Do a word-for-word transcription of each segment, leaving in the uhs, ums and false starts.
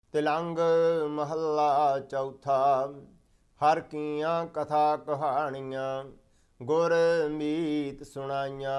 ਤਿਲੰਗ ਮਹੱਲਾ ਚੌਥਾ। ਹਰ ਕੀਆਂ ਕਥਾ ਕਹਾਣੀਆਂ, ਗੁਰ ਮੀਤ ਸੁਣਾਈਆਂ।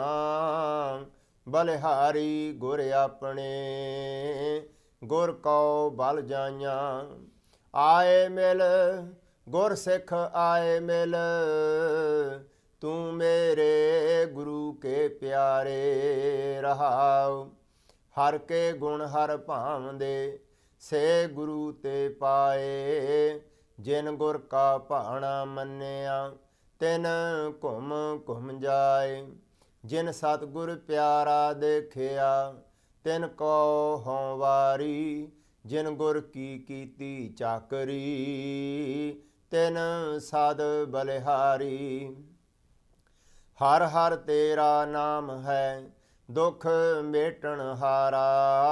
ਬਲਿਹਾਰੀ ਗੁਰ ਆਪਣੇ, ਗੁਰ ਕਉ ਬਲ ਜਾਈਆਂ। ਆਏ ਮਿਲ ਗੁਰ ਸਿੱਖ ਆਏ ਮਿਲ, ਤੂੰ ਮੇਰੇ ਗੁਰੂ ਕੇ ਪਿਆਰੇ। ਰਹਾਉ ਹਰ ਕੇ ਗੁਣ ਹਰ ਭਾਵਦੇ, ਸੇ ਗੁਰੂ ਤੇ ਪਾਏ। ਜਿਨ ਗੁਰ ਕਾ ਭਾਣਾ ਮੰਨਿਆ, ਤਿਨ ਘੁਮ ਘੁਮ ਜਾਏ। ਜਿਨ ਸਤਿਗੁਰ ਪਿਆਰਾ ਦੇਖਿਆ, ਤਿਨ ਕੋ ਹਉ ਵਾਰੀ। ਜਿਨ ਗੁਰ ਕੀ ਕੀਤੀ ਚਾਕਰੀ, ਤਿਨ ਸਦ ਬਲਿਹਾਰੀ। ਹਰ ਹਰ ਤੇਰਾ ਨਾਮ ਹੈ, ਦੁਖ ਮੇਟਣ ਹਾਰਾ।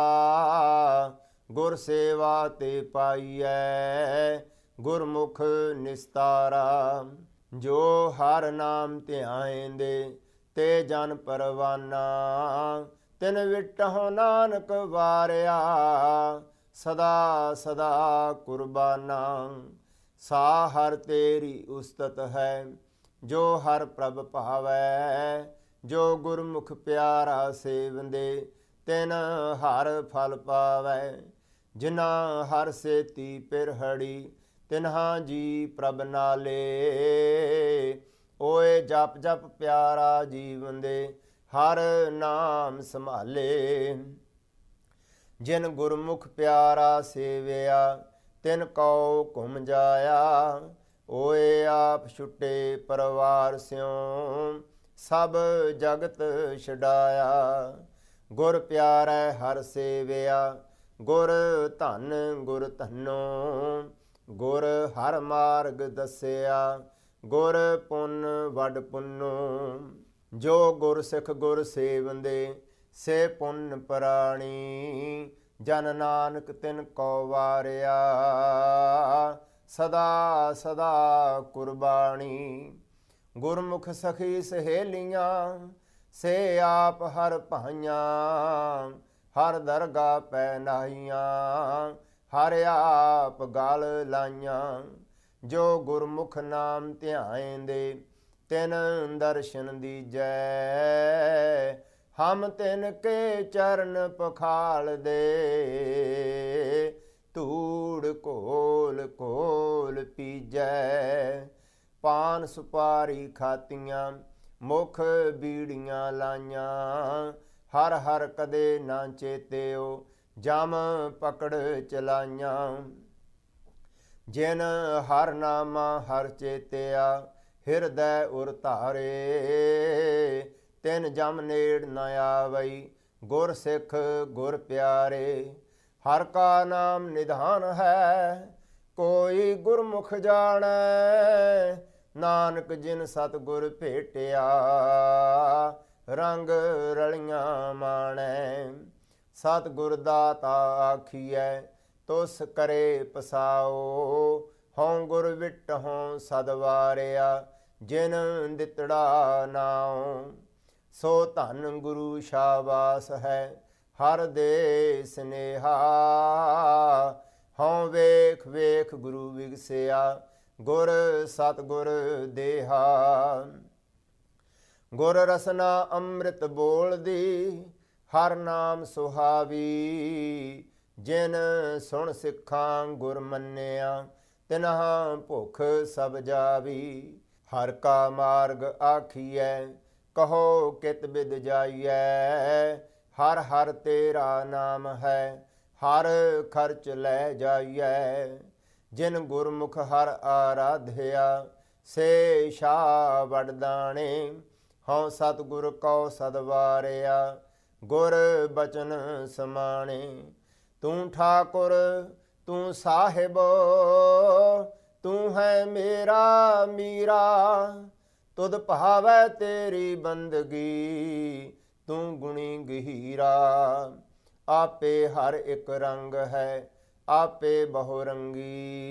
ਗੁਰ ਸੇਵਾ ਤੇ ਪਾਈਐ, ਗੁਰਮੁਖ ਨਿਸਤਾਰਾ। ਜੋ ਹਰ ਨਾਮ ਧਿਆਇਂਦੇ, ਤੇ ਜਨ ਪਰਵਾਨਾ। ਤਿਨ ਵਿਟਹੁ ਨਾਨਕ ਵਾਰਿਆ, ਸਦਾ ਸਦਾ ਕੁਰਬਾਨਾ। ਸਾ ਹਰ ਤੇਰੀ ਉਸਤਤ ਹੈ, ਜੋ ਹਰ ਪ੍ਰਭ ਭਾਵੈ। ਜੋ ਗੁਰਮੁਖ ਪਿਆਰਾ ਸੇਵੰਦੇ, ਤਿਨ ਹਰ ਫਲ ਪਾਵੈ। ਜਿਨਾ ਹਰ ਸੇਤੀ ਪਿਰਹੜੀ, ਤਿਨਹਾ ਜੀ ਪ੍ਰਭ ਨਾਲੇ। ਓਏ ਜਪ ਜਪ ਪਿਆਰਾ ਜੀਵੰਦੇ, ਹਰ ਨਾਮ ਸੰਭਾਲੇ। ਜਿਨ ਗੁਰਮੁਖ ਪਿਆਰਾ ਸੇਵਿਆ, ਤਿਨ ਕਉ ਘੁਮ ਜਾਇਆ। ਓਏ ਆਪ ਛੁੱਟੇ ਪਰਵਾਰ ਸਿਉ, ਸਭ ਜਗਤ ਛਡਾਇਆ। ਗੁਰ ਪਿਆਰੈ ਹਰ ਸੇਵਿਆ, ਗੁਰ ਧਨ ਗੁਰ ਧਨੋ। ਗੁਰ ਹਰ ਮਾਰਗ ਦੱਸਿਆ, ਗੁਰ ਪੁੰਨ ਵੱਡ ਪੁੰਨੋ। ਜੋ ਗੁਰ ਸਿੱਖ ਗੁਰ ਸੇਵੰਦੇ, ਸੇ ਪੁੰਨ ਪ੍ਰਾਣੀ। ਜਨ ਨਾਨਕ ਤਿਨ ਕੋ ਵਾਰਿਆ, ਸਦਾ ਸਦਾ ਕੁਰਬਾਣੀ। ਗੁਰਮੁਖ ਸਖੀ ਸਹੇਲੀਆਂ, ਸੇ ਆਪ ਹਰ ਭਾਈਆਂ। ਹਰ ਦਰਗਾ ਪੈ ਨਾਹੀਆਂ, ਹਰ ਆਪ ਗਲ ਲਾਈਆਂ। ਜੋ ਗੁਰਮੁਖ ਨਾਮ ਧਿਆਇਂਦੇ, ਤਿਨ ਦਰਸ਼ਨ ਦੀਜੈ। ਹਮ ਤਿਨ ਕੇ ਚਰਨ ਪਖਾਲਦੇ, ਧੂੜ ਘੋਲ ਘੋਲ ਪੀਜੈ। ਪਾਨ ਸੁਪਾਰੀ ਖਾਤੀਆਂ, ਮੁਖ ਬੀੜੀਆਂ ਲਾਈਆਂ। ਹਰ ਹਰ ਕਦੇ ਨਾ ਚੇਤਿਓ, ਜਮ ਪਕੜ ਚਲਾਈਆਂ। ਜਿਨ ਹਰ ਨਾਮਾ ਹਰ ਚੇਤਿਆ, ਹਿਰਦੈ ਉਰ ਧਾਰੇ। ਤਿਨ ਜਮ ਨੇੜ ਨ ਆਵਈ, ਗੁਰ ਸਿੱਖ ਗੁਰ ਪਿਆਰੇ। ਹਰ ਕਾ ਨਾਮ ਨਿਧਾਨ ਹੈ, ਕੋਈ ਗੁਰਮੁਖ ਜਾਣੈ। ਨਾਨਕ ਜਿਨ ਸਤਿਗੁਰ ਭੇਟਿਆ, ਰੰਗ ਰਲੀਆਂ ਮਾਣੈ। ਸਤਿਗੁਰ ਦਾਤਾ ਆਖੀਐ, ਤੁਸ ਕਰੇ ਪਸਾਓ। ਹਉ ਗੁਰ ਵਿਟਹੁ ਸਦ ਵਾਰਿਆ, ਜਿਨ ਦਿੱਤੜਾ ਨਾਉ। ਸੋ ਧਨ ਗੁਰੂ ਸ਼ਾਬਾਸ ਹੈ, ਹਰ ਦੇ ਸਨੇਹਾ। ਹਉ ਵੇਖ ਵੇਖ ਗੁਰੂ ਵਿਗਸਿਆ, ਗੁਰ ਸਤਿਗੁਰ ਦੇਹਾ। ਗੁਰ ਰਸਨਾ ਅੰਮ੍ਰਿਤ ਬੋਲਦੀ, ਹਰ ਨਾਮ ਸੁਹਾਵੀ। ਜਿਨ ਸੁਣ ਸਿੱਖਾਂ ਗੁਰ ਮੰਨਿਆ, ਤਿਨਹਾ ਭੁਖ ਸਭ ਜਾਵੀ। ਹਰ ਕਾ ਮਾਰਗ ਆਖੀਐ, ਕਹੋ ਕਿਤ ਬਿਦ ਜਾਈਐ। ਹਰ ਹਰ ਤੇਰਾ ਨਾਮ ਹੈ, ਹਰ ਖਰਚ ਲੈ ਜਾਈਐ। ਜਿਨ ਗੁਰਮੁਖ ਹਰ ਆਰਾਧਿਆ, ਸੇ ਸ਼ਾਹ ਵਡਦਾਣੇ। ਹਉ ਸਤਿਗੁਰ ਕਉ ਸਦ ਵਾਰਿਆ, ਗੁਰ ਬਚਨ ਸਮਾਣੇ। ਤੂੰ ਠਾਕੁਰ ਤੂੰ ਸਾਹਿਬ, ਤੂੰ ਹੈ ਮੇਰਾ ਮੀਰਾ। ਤੁਧ ਭਾਵੈ ਤੇਰੀ ਬੰਦਗੀ, ਤੂੰ ਗੁਣੀ ਗਹੀਰਾ। ਆਪੇ ਹਰ ਇੱਕ ਰੰਗ ਹੈ, ਆਪੇ ਬਹੁ ਰੰਗੀ।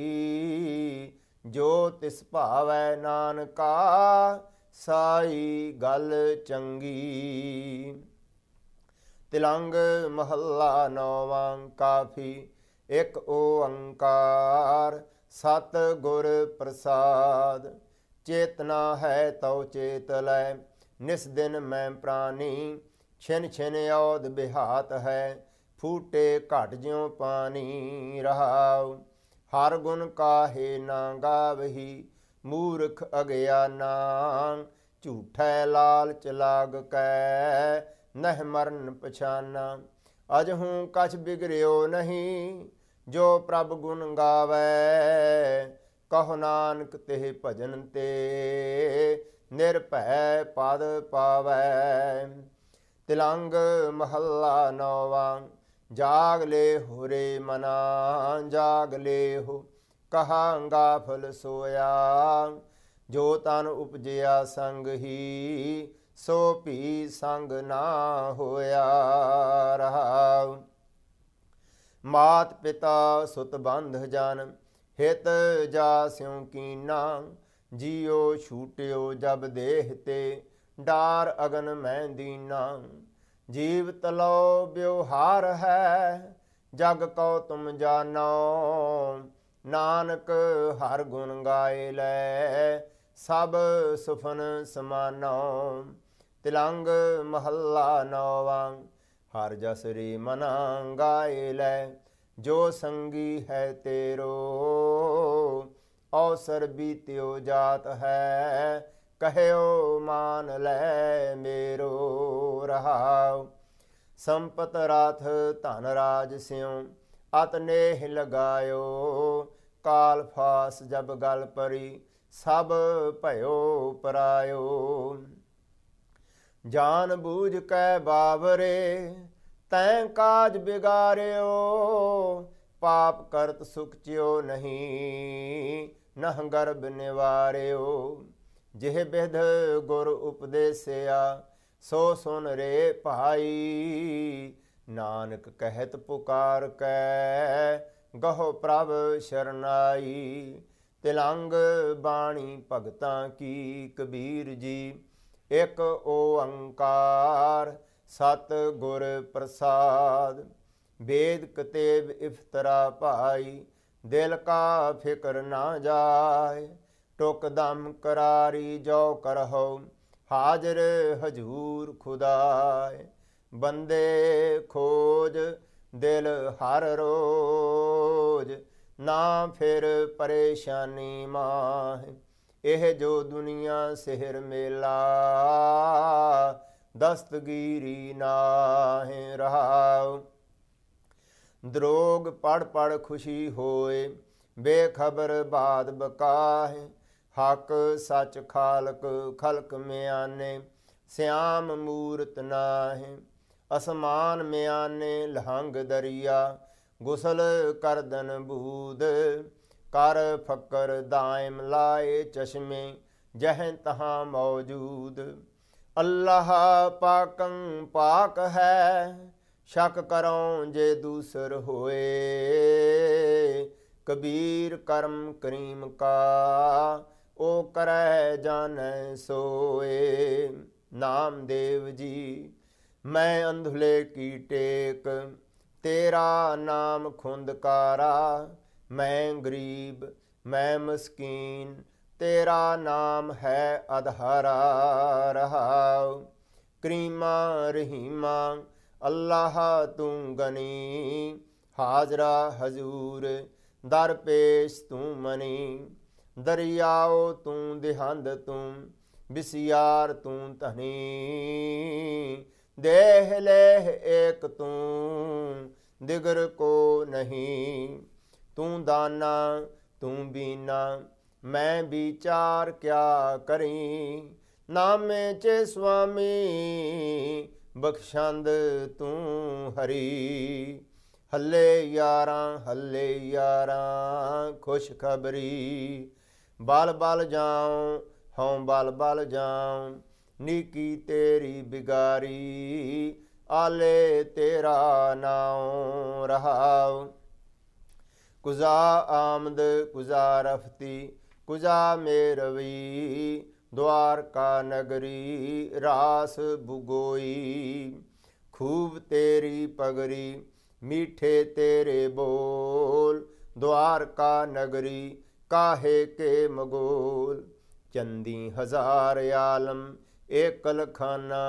ਜੋ ਤਿਸ ਭਾਵੈ ਨਾਨਕਾ, ਸਾਈ ਗੱਲ ਚੰਗੀ। ਤਿਲੰਗ ਮਹੱਲਾ ਨੌਵਾਂ ਕਾਫੀ। ਇਕ ਓੰਕਾਰ ਸਤ ਗੁਰ ਪ੍ਰਸਾਦ। ਚੇਤਨਾ ਹੈ ਤਉ ਚੇਤ ਲੈ, ਨਿਸ ਦਿਨ ਮੈਂ ਪ੍ਰਾਨੀ। ਛਿਨ ਛਿਨ ਔਦ ਬਿਹਾਤ ਹੈ, ਫੂਟੇ ਘਟ ਜਿਉ ਪਾਨੀ। ਰਹਾਉ ਹਰ ਗੁਣ ਕਾਹੇ ਨਾ ਗਾਵਹੀ, ਮੂਰਖ ਅਗਿਆਨਾ। ਝੂਠੈ ਲਾਲਚ ਲਾਗ ਕੈ, ਨਹਿ ਮਰਨ ਪਛਾਨਾ। ਅਜਹੂ ਕਛ ਬਿਗੜਿਓ ਨਹੀਂ, ਜੋ ਪ੍ਰਭ ਗੁਣ ਗਾਵੈ। ਕਹੋ ਨਾਨਕ ਤਿਹ ਭਜਨ ਤੇ, ਨਿਰਭੈ ਪਦ ਪਾਵੈ। ਤਿਲੰਗ ਮਹੱਲਾ ਨੌਵਾਂ। ਜਾਗ ਲੇਹੁ ਰੇ ਮਨਾ, ਜਾਗ ਲੇਹੁ ਕਹਾਂਗਾ ਫਲ ਸੋਇਆ। ਜੋ ਤਨ ਉਪਜਿਆ ਸੰਗ ਹੀ, ਸੋ ਭੀ ਸੰਗ ਨਾ ਹੋਇਆ। ਰਹਾਉ ਮਾਤ ਪਿਤਾ ਸੁਤ ਬੰਧ ਜਨ, ਹਿਤ ਜਾ ਸਿਉ ਕੀਨਾ। ਜੀਉ ਛੂਟਿਓ ਜਬ ਦੇਹ ਤੇ, ਡਾਰ ਅਗਨ ਮੈਂ ਦੀਨਾ। ਜੀਵ ਤਲੋ ਬਿਵਹਾਰ ਹੈ, ਜਗ ਕਉ ਤੁਮ ਜਾਨੋ। ਨਾਨਕ ਹਰ ਗੁਣ ਗਾਏ ਲੈ, ਸਭ ਸੁਫਨ ਸਮਾਨੋ। ਤਿਲੰਗ ਮਹੱਲਾ ਨੌਵਾਂ। ਹਰ ਜਸ ਰੇ ਮਨਾ ਗਾਏ ਲੈ, ਜੋ ਸੰਗੀ ਹੈ ਤੇਰੋ। ਅਵਸਰ ਬੀਤਿਓ ਜਾਤ ਹੈ, ਕਹਿਓ ਮਾਨ ਲੈ ਮੇਰੋ। ਰਹਾਉ ਸੰਪਤ ਰਾਥ ਧਨ ਰਾਜ ਸਿਉ, ਅਤ ਨੇਹ ਲਗਾਇਓ। ਕਾਲ ਫਾਸ ਜਬ ਗਲ ਪਰੀ, ਸਭ ਭਇਓ ਪਰਾਇਓ। ਜਾਨ ਬੂਝ ਕੈ ਬਾਵਰੇ, ਤੈਂ ਕਾਜ ਬਿਗਾਰਿਓ। ਪਾਪ ਕਰਤ ਸੁਖ ਚਿਓ ਨਹੀਂ, ਨਹ ਗਰਭ ਨਿਵਾਰਿਓ। ਜਿਹ ਬਿਧ ਗੁਰ ਉਪਦੇਸਿਆ, ਸੋ ਸੁਨ ਰੇ ਭਾਈ। ਨਾਨਕ ਕਹਿਤ ਪੁਕਾਰ ਕੈ, ਗਹੋ ਪ੍ਰਭ ਸ਼ਰਨਾਈ। ਤਿਲੰਗ ਬਾਣੀ ਭਗਤਾਂ ਕੀ ਕਬੀਰ ਜੀ, ਇਕ ਓੰਕਾਰ ਸਤ ਗੁਰ ਪ੍ਰਸਾਦ। ਵੇਦ ਕਤੇਬ ਇਫਤਰਾ ਭਾਈ, ਦਿਲ ਕਾ ਫਿਕਰ ਨਾ ਜਾਏ। ਟੁਕ ਦਮ ਕਰਾਰੀ ਜੋ ਕਰਹੁ, ਹਾਜ਼ਰ ਹਜੂਰ ਖੁਦਾਏ। ਬੰਦੇ ਖੋਜ ਦਿਲ ਹਰ ਰੋਜ, ਨਾ ਫਿਰ ਪਰੇਸ਼ਾਨੀ ਮਾਹਿ। ਇਹ ਜੋ ਦੁਨੀਆ ਸਿਹਰ ਮੇਲਾ, ਦਸਤਗੀਰੀ ਨਾਹਿ। ਰਹਾਉ ਦਰੋਗ ਪੜ ਪੜ ਖੁਸ਼ੀ ਹੋਏ, ਬੇਖਬਰ ਬਾਦ ਬਕਾਹੇ। ਹਕ ਸੱਚ ਖਾਲਕ ਖਲਕ ਮਿਆਨੇ, ਸਿਆਮ ਮੂਰਤ ਨਾਹਿ। ਅਸਮਾਨ ਮਿਆਨੇ ਲਹੰਗ ਦਰਿਆ, ਗੁਸਲ ਕਰਦਨ ਬੂਦ। ਕਰ ਫਕਰ ਦਾਇਮ ਲਾਏ ਚਸ਼ਮੇ, ਜਹ ਤਹਾਂ ਮੌਜੂਦ। ਅੱਲਾਹ ਪਾਕੰ ਪਾਕ ਹੈ, ਸ਼ਕ ਕਰਉ ਜੇ ਦੂਸਰ ਹੋਏ। ਕਬੀਰ ਕਰਮ ਕਰੀਮ ਕਾ, ਓ ਕਰੈ ਜਾਣੈ ਸੋਏ। ਨਾਮਦੇਵ ਜੀ ਮੈਂ ਅੰਧਲੇ ਕੀ ਟੇਕ, ਤੇਰਾ ਨਾਮ ਖੁੰਦਕਾਰਾ। ਮੈਂ ਗਰੀਬ ਮੈਂ ਮਸਕੀਨ, ਤੇਰਾ ਨਾਮ ਹੈ ਅਧਾਰਾ। ਰਹਾਉ ਕਰੀਮਾ ਰਹੀਮਾ ਅੱਲਾਹ ਤੂੰ ਗਨੀ। ਹਾਜ਼ਰਾ ਹਜ਼ੂਰ ਦਰ ਪੇਸ਼ ਤੂੰ ਮਨੀ। ਦਰਿਆਓ ਤੂੰ ਦਿਹੰਦ ਤੂੰ, ਬਿਸਿਆਰ ਤੂੰ ਧਨੀ। ਦੇਹ ਲੇਹ ਏਕ ਤੂੰ, ਦਿਗਰ ਕੋ ਨਹੀਂ। ਤੂੰ ਦਾਨਾ ਤੂੰ ਬੀਨਾ, ਮੈਂ ਵਿਚਾਰ ਕਿਆ ਕਰੀ। ਨਾਮੇ ਚ ਸੁਆਮੀ ਬਖਸ਼ੰਦ ਤੂੰ ਹਰੀ। ਹੱਲੇ ਯਾਰਾਂ ਹੱਲੇ ਯਾਰਾਂ ਖੁਸ਼ ਖਬਰੀ। ਬਲ ਬਲ ਜਾਉ ਹਉ ਬਲ ਬਲ ਜਾਉ, ਨੀਕੀ ਤੇਰੀ ਬਿਗਾਰੀ। ਆਲੇ ਤੇਰਾ ਨਾਉ। ਰਹਾਉ ਕੁਜ਼ਾ ਆਮਦ ਕੁਜ਼ਾ ਰਫਤੀ, ਕੁਜ਼ਾ ਮੇਰਵੀ। ਦੁਆਰਕਾ ਨਗਰੀ ਰਾਸ ਬੁਗੋਈ, ਖੂਬ ਤੇਰੀ ਪਗਰੀ। मीठे तेरे बोल, द्वारका नगरी काहे के मगोल। चंदी हजार आलम एकल खाना,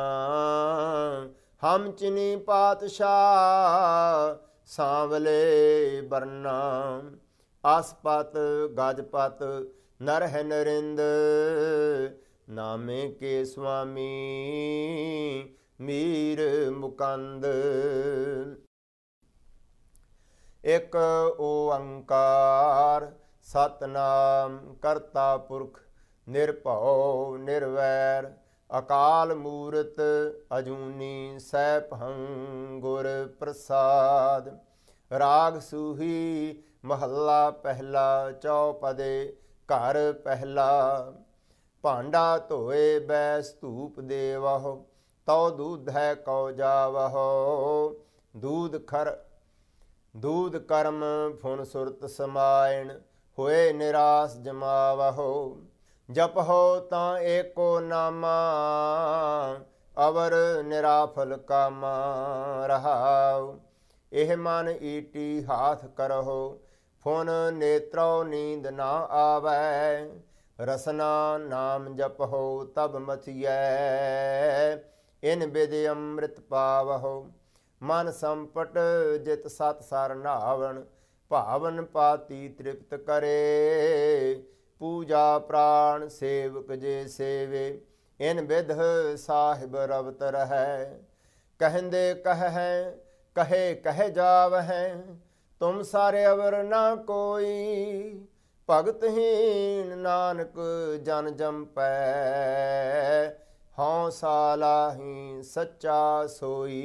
हम चिनी पातशाह सांवले बरना। आसपत गजपत नर है नरिंद, नामे के स्वामी मीर मुकंद। एक ओंकार सतनाम करता पुरख, निरभਉ निरवैर अकाल मूरत अजूनी सैभं गुर प्रसाद। राग सूही महला पहला, चौपदे घर पहला। भांडा धोए बैस धूप देवहो, तौ दूध है कौ जावहो। दूध खर दूध कर्म फुन सुरत समायण, होए निराश जमावहो। जपहो तां एको नामा, अवर निराफल कामा रहाओ। एह मन ईटी हाथ करहो, फुन नेत्रो नींद ना आवै। रसना नाम जपहो तब मथियै, इन विधि अमृत पावहो। मन संपट जित सत सर नावण, भावन पाती तृप्त करे। पूजा प्राण सेवक जे सेवे, इन विध साहिब रवत रहै। कहंदे कह है कहे कह जाव है, तुम सारे अवर ना कोई। भगतहीन नानक जन जंपै, हौं सालाही सच्चा सोई।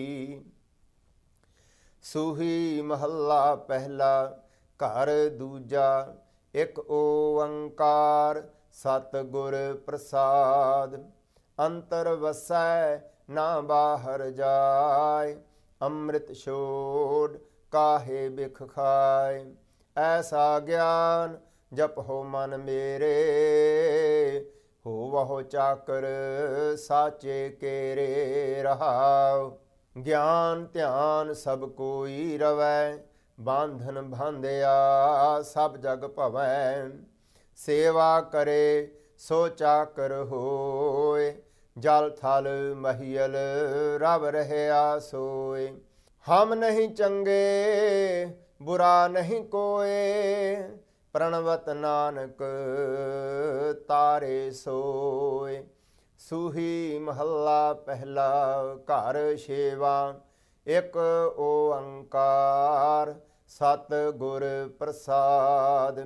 सूही महला पहला, घर दूजा। एक ओंकार सतगुर प्रसाद, अंतर वसै ना बाहर जाय। अमृत छोड़ काहे बिख खाए, ऐसा ज्ञान जपहो मन मेरे। हो वहो चाकर साचे केरे रहाओ। ज्ञान ध्यान सब कोई रवै, बांधन बांधिया सब जग भवै। सेवा करे सो चाकर होए, जल थल महियल रव रहया सोए। हम नहीं चंगे बुरा नहीं कोए, प्रणवत नानक तारे सोए। सूही महला पहला, घर छेवा। एक ओंकार सतगुर प्रसाद।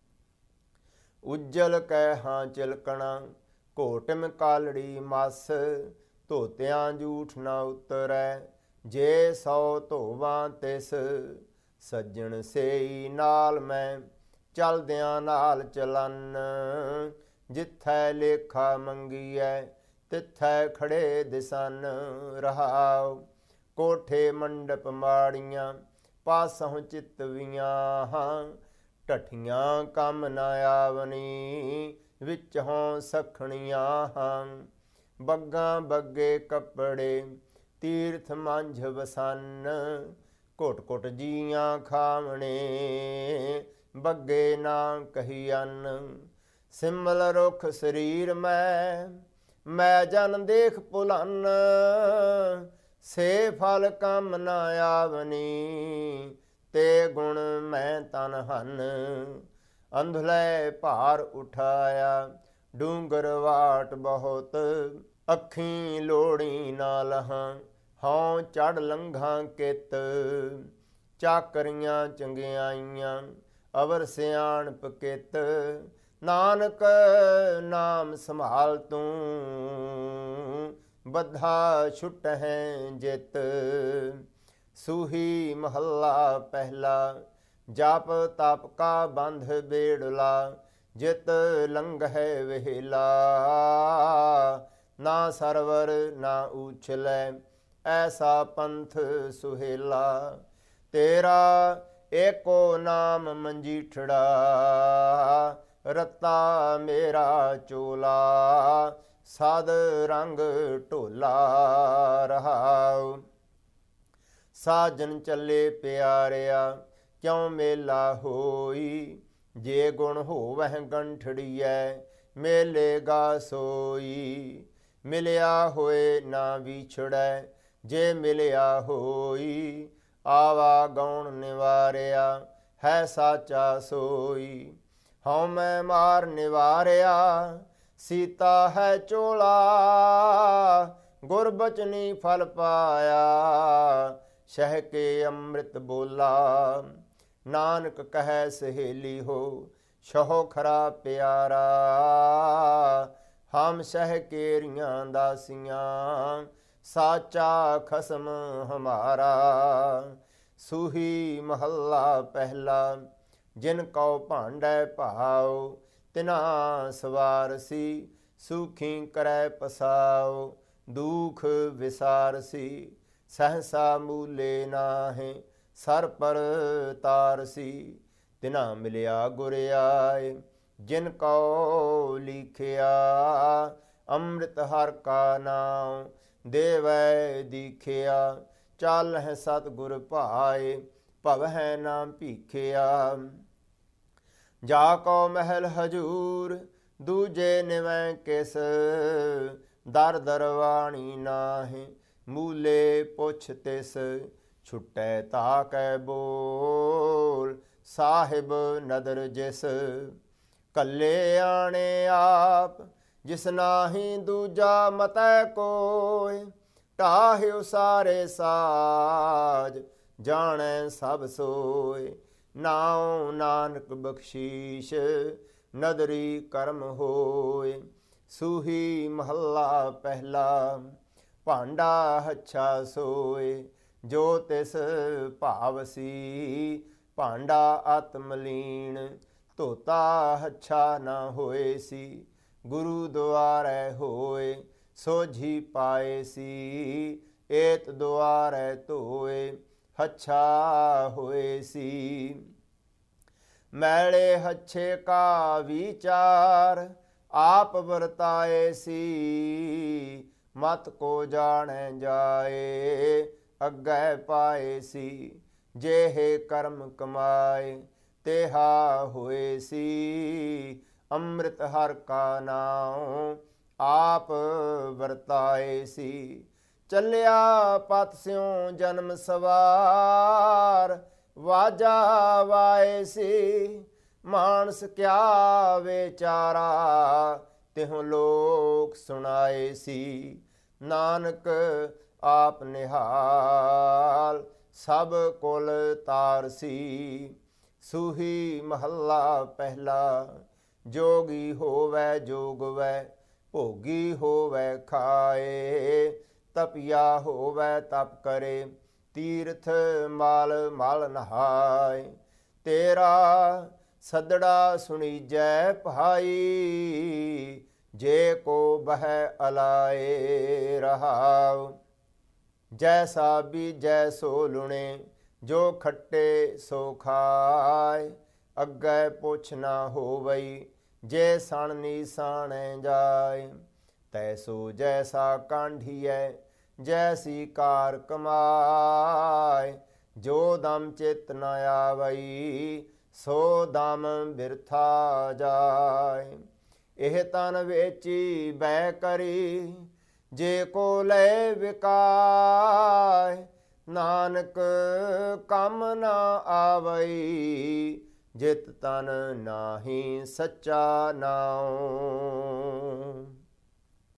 उज्जल कै हां चिलकणा, घोटम कालड़ी मस। धोतियां जूठ ना उतरै, जे सौ धोवां तिस। सज्जण सेई नाल मैं, चलदियां नाल चलन। जिथै लेखा मंगीਐ, तिथै खड़े दिसन रहाओ। कोठे मंडप माड़ियां, पासों चितवियां हां। ਢੱਠੀਆਂ ਕੰਮ ਨਾ ਆਵਨੀ, ਵਿੱਚੋਂ ਸਖਣੀਆਂ ਹਨ। ਬੱਗਾਂ ਬੱਗੇ ਕੱਪੜੇ, ਤੀਰਥ ਮੰਝ ਵਸਨ। ਘੁੱਟ ਘੁੱਟ ਜੀਆਂ ਖਾਵਣੇ, ਬੱਗੇ ਨਾ ਕਹੀਅਨ। ਸਿਮਲ ਰੁਖ ਸਰੀਰ ਮੈਂ, ਮੈਂ ਜਨ ਦੇਖ ਭੁਲਨ। ਸੇ ਫਲ ਕੰਮ ਨਾ ਆਵਨੀ, ਤੇ ਗੁਣ ਮੈਂ ਤਨ ਹਨ। ਅੰਧਲੇ ਭਾਰ ਉਠਾਇਆ, ਡੂੰਗਰ ਵਾਟ ਬਹੁਤ। ਅੱਖੀਂ ਲੋੜੀ ਨਾ ਲਹਾਂ, ਹਉ ਚੜ ਲੰਘਾਂ ਕਿਤ। ਚਾਕਰੀਆਂ ਚੰਗਿਆਈਆਂ, ਅਵਰ ਸਿਆਣਪ ਕਿਤ। ਨਾਨਕ ਨਾਮ ਸੰਭਾਲ ਤੂੰ, ਬੱਧਾ ਛੁਟਹਿ ਜਿਤ। सूही महला पहला, जाप ताप का बंध बेड़ला। जित लंघै वेला, ना सरवर ना उछलै, ऐसा पंथ सुहेला। तेरा एको नाम मंजीठड़ा, रत्ता मेरा चोला। साध रंग ढोला रहाओ। ਸਾਜਨ ਚੱਲੇ ਪਿਆਰਿਆ ਕਿਉ ਮੇਲਾ ਹੋਈ। ਜੇ ਗੁਣ ਹੋਵਹਿ ਗੰਠੜੀਐ ਮੇਲੇਗਾ ਸੋਈ। ਮਿਲਿਆ ਹੋਏ ਨਾ ਵਿਛੜੈ ਜੇ ਮਿਲਿਆ ਹੋਈ। ਆਵਾ ਗੌਣ ਨਿਵਾਰਿਆ ਹੈ ਸਾਚਾ ਸੋਈ। ਹਉ ਮੈਂ ਮਾਰ ਨਿਵਾਰਿਆ ਸੀਤਾ ਹੈ ਚੋਲਾ। ਗੁਰ ਬਚਨੀ ਫਲ ਪਾਇਆ ਸ਼ਹਿ ਕੇ ਅੰਮ੍ਰਿਤ ਬੋਲਾ। ਨਾਨਕ ਕਹੈ ਸਹੇਲੀ ਹੋ ਸ਼ਹੋ ਖਰਾ ਪਿਆਰਾ। ਹਮ ਸ਼ਹਿ ਕੇਰੀਆਂ ਦਾਸੀਆਂ ਸਾਚਾ ਖਸਮ ਹਮਾਰਾ। ਸੂਹੀ ਮਹੱਲਾ ਪਹਿਲਾ। ਜਿਨ ਕਉ ਭਾਂਡੈ ਭਾਉ ਤਿਨਾ ਸਵਾਰਸੀ। ਸੁਖੀ ਕਰੈ ਪਸਾਉ ਦੁਖ ਵਿਸਾਰਸੀ। ਸਹਸਾ ਮੂਲੇ ਨਾਹਿ ਸਰ ਪਰ ਤਾਰਸੀ। ਤਿਨਾ ਮਿਲਿਆ ਗੁਰ ਆਏ ਜਿਨ ਕਉ ਲਿਖਿਆ। ਅੰਮ੍ਰਿਤ ਹਰਿ ਕਾ ਨਾਉ ਦੇਵੈ ਦੀਖਿਆ। ਚਾਲਹਿ ਸਤਿਗੁਰ ਭਾਏ ਭਵਹਿ ਨਾ ਭੀਖਿਆ। ਜਾ ਕਉ ਮਹਿਲ ਹਜੂਰ ਦੂਜੇ ਨਿਵੈ ਕਿਸ। ਦਰ ਦਰਵਾਣੀ ਨਾਹਿ ਮੂਲੇ ਪੁੱਛ ਤਿਸ। ਛੁਟੈ ਤਾਕੈ ਬੋਲ ਸਾਹਿਬ ਨਦਰ ਜਿਸ। ਕੱਲੇ ਆਣੇ ਆਪ ਜਿਸ ਨਾਹੀ ਦੂਜਾ ਮਤੈ ਕੋਇ। ਢਾਹਿਉ ਸਾਰੇ ਸਾਜ ਜਾਣੈ ਸਭ ਸੋਇ। ਨਾਉ ਨਾਨਕ ਬਖਸ਼ੀਸ਼ ਨਦਰੀ ਕਰਮ ਹੋਇ। ਸੂਹੀ ਮਹੱਲਾ ਪਹਿਲਾ। ਭਾਂਡਾ ਹੱਛਾ ਸੋਏ ਜੋ ਤਿਸ ਭਾਵਸੀ। ਭਾਂਡਾ ਆਤਮਲੀਨ ਧੋਤਾ ਹੱਛਾ ਨਾ ਹੋਏ ਸੀ। ਗੁਰੂ ਦੁਆਰੈ ਹੋਏ ਸੋਝੀ ਪਾਏ ਸੀ। ਏਤ ਦੁਆਰੈ ਧੋਏ ਹੱਛਾ ਹੋਏ ਸੀ। ਮੈਲੇ ਹੱਛੇ ਕਾ ਵਿਚਾਰ ਆਪ ਵਰਤਾਏ ਸੀ। ਮਤ ਕੋ ਜਾਣੈ ਜਾਏ ਅੱਗੇ ਪਾਏ ਸੀ। ਜਿਹੇ ਕਰਮ ਕਮਾਏ ਤੇਹਾ ਹੋਏ ਸੀ। ਅੰਮ੍ਰਿਤ ਹਰਿ ਕਾ ਨਾਉ ਆਪ ਵਰਤਾਏ ਸੀ। ਚੱਲਿਆ ਪਤ ਸਿਉ ਜਨਮ ਸਵਾਰ ਵਾਜਾ ਵਾਏ ਸੀ। ਮਾਨਸ ਕਿਆ ਵਿਚਾਰਾ ਤਿਹੁ ਲੋਕ ਸੁਣਾਏ ਸੀ। ਨਾਨਕ ਆਪ ਨਿਹਾਲ ਸਭ ਕੁਲ ਤਾਰਸੀ। ਸੂਹੀ ਮਹੱਲਾ ਪਹਿਲਾ। ਜੋਗੀ ਹੋਵੈ ਜੋਗਵੈ ਭੋਗੀ ਹੋਵੈ ਖਾਏ। ਤਪਿਆ ਹੋਵੈ ਤਪ ਕਰੇ ਤੀਰਥ ਮਾਲ ਮਲ ਨਹਾਏ। ਤੇਰਾ ਸਦੜਾ ਸੁਣੀਜੈ ਭਾਈ ਜੇ ਕੋ ਬਹਿ ਅਲਾਏ ਰਹਾਉ। ਜੈਸਾ ਬੀਜੈ ਸੋ ਲੁਣੇ ਜੋ ਖੱਟੇ ਸੋ ਖਾਏ। ਅੱਗੇ ਪੁੱਛ ਨਾ ਹੋਵਈ ਜੇ ਸਣ ਨੀਸਾਣੈ ਜਾਏ। ਤੈਸੋ ਜੈਸਾ ਕਾਂਢੀਐ ਜੈਸੀ ਕਾਰ ਕਮਾਏ। ਜੋ ਦਮ ਚਿਤ ਨ ਆਵਈ ਸੋ ਦਮ ਬਿਰਥਾ ਜਾਏ। ਇਹ ਤਨ ਵੇਚੀ ਬੈ ਕਰੀ ਜੇ ਕੋ ਲੈ ਵਿਕਾਏ। ਨਾਨਕ ਕੰਮ ਨਾ ਆਵਈ ਜਿਤ ਤਨ ਨਾਹੀ ਸੱਚਾ ਨਾਉ।